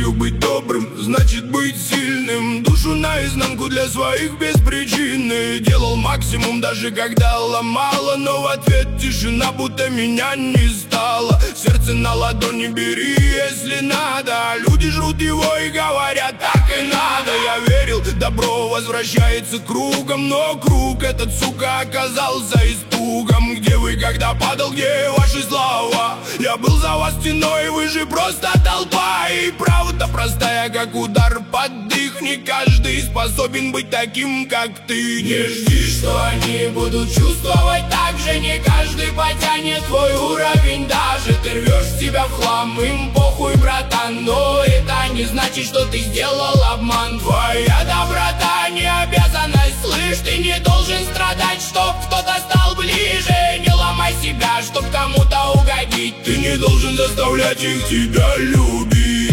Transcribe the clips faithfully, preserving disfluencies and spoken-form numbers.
целью быть добрым значит быть сильным. Душу наизнанку для своих без причины. Делал максимум, даже когда ломало, но в ответ тишина, будто меня не стало. Сердце на ладони бери, если надо. Люди жрут его и говорят, так и надо. Я верил, добро возвращается кругом, но круг этот, сука, оказался испугом. Где вы, когда падал, где ваши слова? Я был за вас стеной, вы же просто толпа. И правда простая, как удар под дых. Не каждый способен быть таким, как ты. Не жди, что они будут чувствовать так же. Не каждый потянет твой уровень. Даже ты рвешь себя в хлам, им похуй, братан. Но это не значит, что ты сделал обман. Твоя доброта не обязанность, слышь. Ты не должен страдать, чтоб кто-то стал ближе. Не ломай себя, чтоб кому-то угодить. Ты не должен заставлять их тебя любить.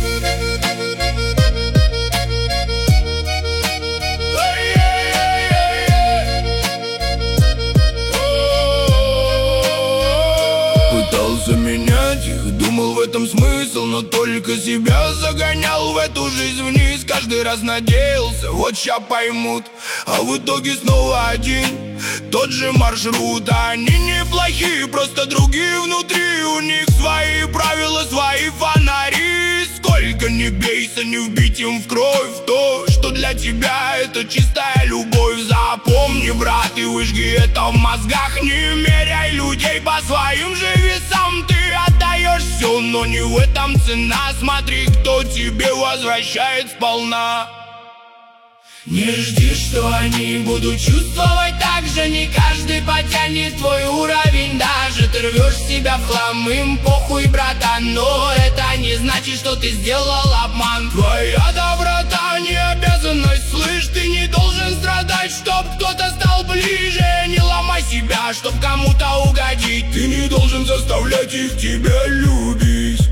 Пытался менять их, думал в этом смысл, но только себя загонял в эту жизнь вниз. Каждый раз надеялся, вот ща поймут, а в итоге снова один тот же маршрут. Они неплохие, просто другие внутри. У них свои правила, свои фонари. Сколько не бейся, не вбить им в кровь то, что для тебя это чистая любовь. Запомни, брат, и выжги это в мозгах. Не меряй людей по своим же весам. Ты отдаешь все, но не в этом цена. Смотри, кто тебе возвращает сполна. Не жди, что они будут чувствовать так же. Не каждый потянет твой уровень. Даже ты рвешь себя в хлам, им похуй, братан. Но это не значит, что ты сделал обман. Твоя доброта не обязанность, слышь. Ты не должен страдать, чтоб кто-то стал ближе. Не ломай себя, чтоб кому-то угодить. Ты не должен заставлять их тебя любить.